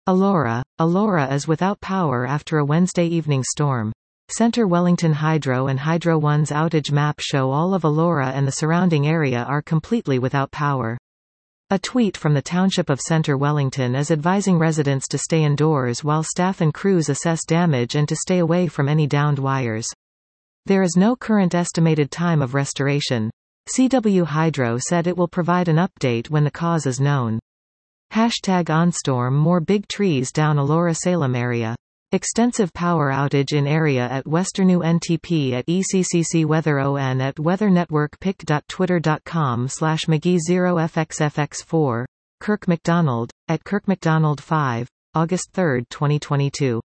Elora is without power after a Wednesday evening storm. Centre Wellington Hydro and Hydro One's outage map show all of Elora and the surrounding area are completely without power. A tweet from the Township of Centre Wellington is advising residents to stay indoors while staff and crews assess damage and to stay away from any downed wires. There is no current estimated time of restoration. CW Hydro said it will provide an update when the cause is known. #OnStorm More big trees down Elora-Salem area. Extensive power outage in area at Westernu NTP at ECCC Weather ON at weathernetwork.twitter.com/McGee0FXFX4. Kirk McDonald, at Kirk McDonald 5, August 3, 2022.